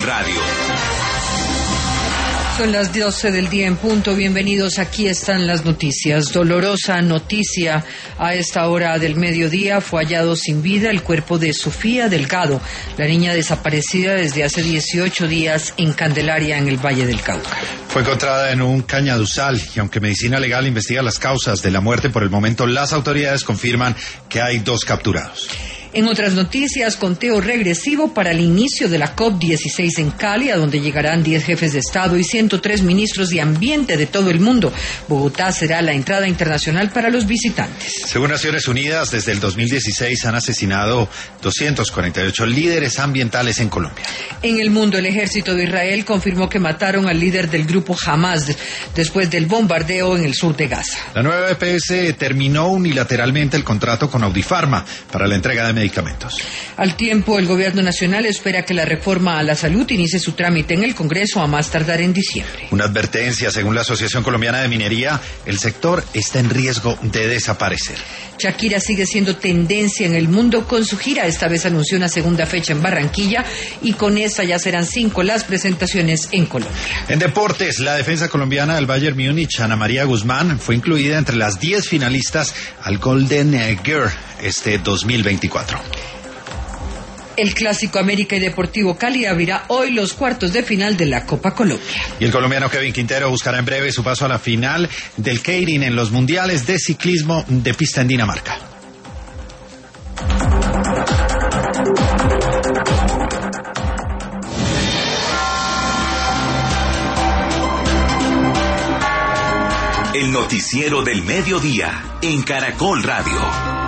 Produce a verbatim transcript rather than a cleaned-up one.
Radio. Son las doce del día en punto. Bienvenidos. Aquí están las noticias. Dolorosa noticia. A esta hora del mediodía fue hallado sin vida el cuerpo de Sofía Delgado, la niña desaparecida desde hace dieciocho días en Candelaria, en el Valle del Cauca. Fue encontrada en un cañaduzal y aunque Medicina Legal investiga las causas de la muerte, por el momento las autoridades confirman que hay dos capturados. En otras noticias, conteo regresivo para el inicio de la COP dieciséis en Cali, a donde llegarán diez jefes de Estado y ciento tres ministros de ambiente de todo el mundo. Bogotá será la entrada internacional para los visitantes. Según Naciones Unidas, desde el dos mil dieciséis han asesinado doscientos cuarenta y ocho líderes ambientales en Colombia. En el mundo, el ejército de Israel confirmó que mataron al líder del grupo Hamas después del bombardeo en el sur de Gaza. La nueva E P S terminó unilateralmente el contrato con Audifarma para la entrega de medicamentos. Al tiempo, el gobierno nacional espera que la reforma a la salud inicie su trámite en el Congreso a más tardar en diciembre. Una advertencia, según la Asociación Colombiana de Minería, el sector está en riesgo de desaparecer. Shakira sigue siendo tendencia en el mundo con su gira. Esta vez anunció una segunda fecha en Barranquilla y con esta ya serán cinco las presentaciones en Colombia. En deportes, la defensa colombiana del Bayern Múnich, Ana María Guzmán, fue incluida entre las diez finalistas al Golden Girl este dos mil veinticuatro. El Clásico América y Deportivo Cali abrirá hoy los cuartos de final de la Copa Colombia. Y el colombiano Kevin Quintero buscará en breve su paso a la final del Keirin en los mundiales de ciclismo de pista en Dinamarca. El noticiero del mediodía en Caracol Radio.